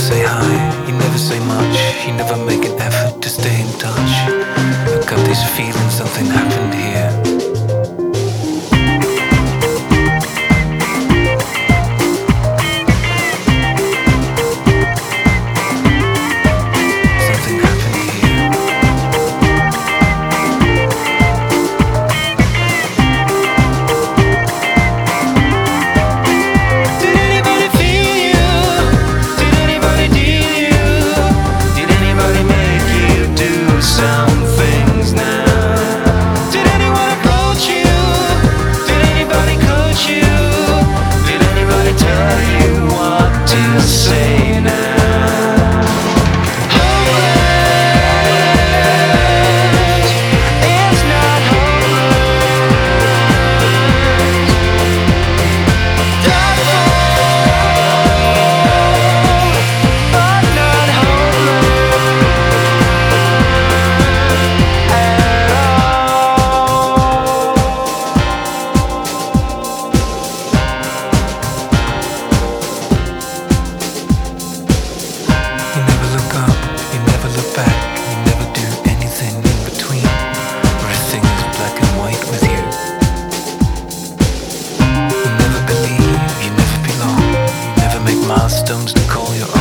say hi, you never say much, you never make an effort to stay in touch. I got this feeling something happened here. Something happened here. Did anybody feel you? Did anybody deal you? Did anybody make you do some things now? Did anyone approach you? Did anybody coach you? Did anybody tell you what to say now? It's not You never look up, you never look back, you never do anything in between. Everything is black and white with you. You never believe, you never belong, you never make milestones to call your